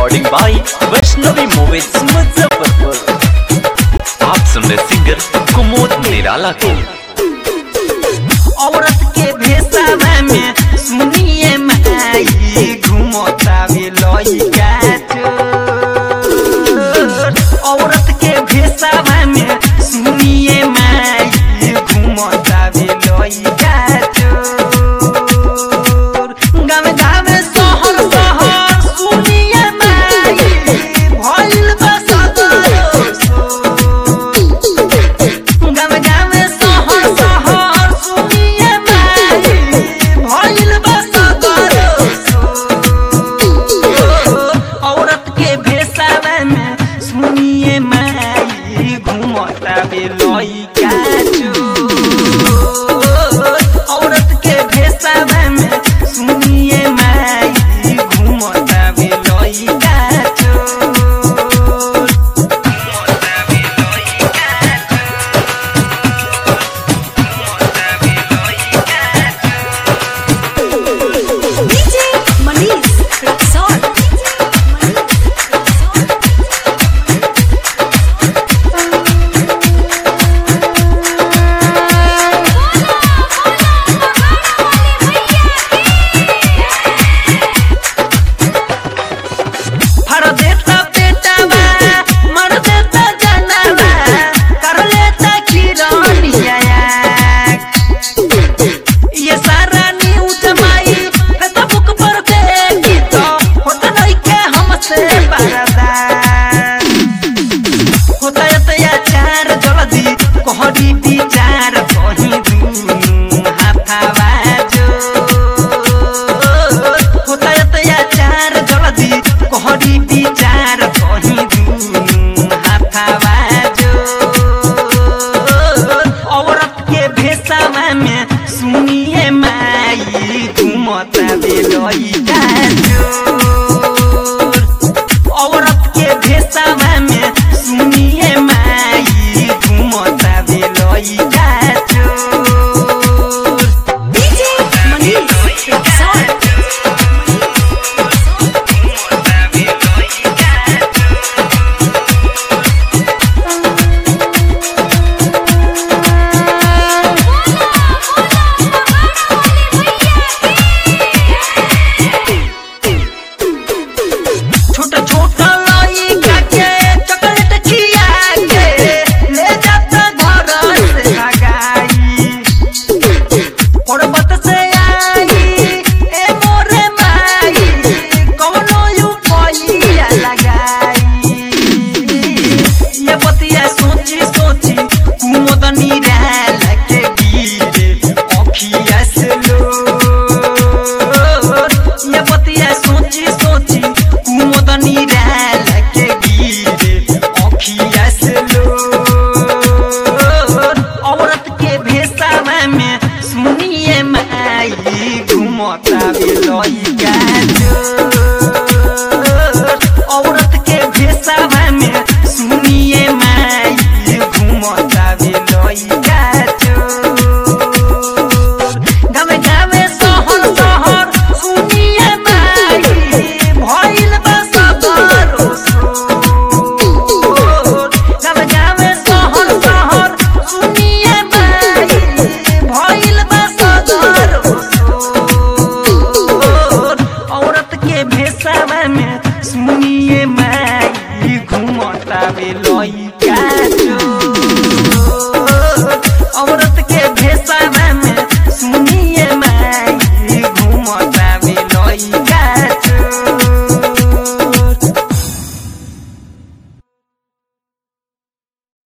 Recording by Vaishnavi movies Muzaffarpur. आप सुन रहे सिंगर कुमोद निराला को। औरत के भेसावा में सुनिए माई घुमता भी लइका चोर। औरत के भेसावा में सुनिए माई घुमता भी लइका चोर। गाँव गाँव शहर शहर सुनिए माई भइल बा सदर शोर। गाँव गाँव शहर शहर सुनिए माई भइल बा सदर शोर। औरत के भेसावा में सुनिए माई घुमता बे लइका चोर। औरत के भेसावा में सुनिए माई घुमता बे लइका चोर। घुमता बे लइका DJ Manish Rexon. फर देता बेटावा मर देता जनावा कर लेता खिरौनिया। ये सारा न्यूज़ माई फेसबुक पर देखी तो होता नहीं के हमसे बर्दाश्त। होता अत्याचार जल्दी कोहरी विचार कहीं दूनु हाथावा जोर। होता अत्याचार जल्दी कोहरी विचार कहीं दूनु हाथावा जोर। औरत के भेसावा में सुनिए माई घुमता बे लइका चोर। औरत के भेसावा